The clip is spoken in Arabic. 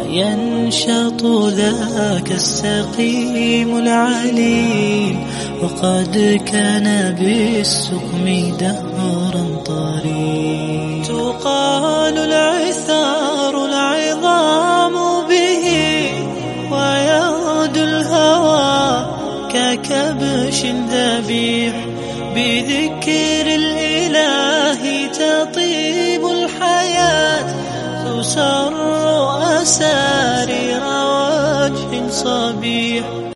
ينشط ذاك السقيم العليل، وقد كان بالسقم دهرا طريق. تقال العثار العظام به، ويغدو الهوى ككبش ذبيح. بذكر الإله تطيب الحياة، تسر أسارير وجه صبيح.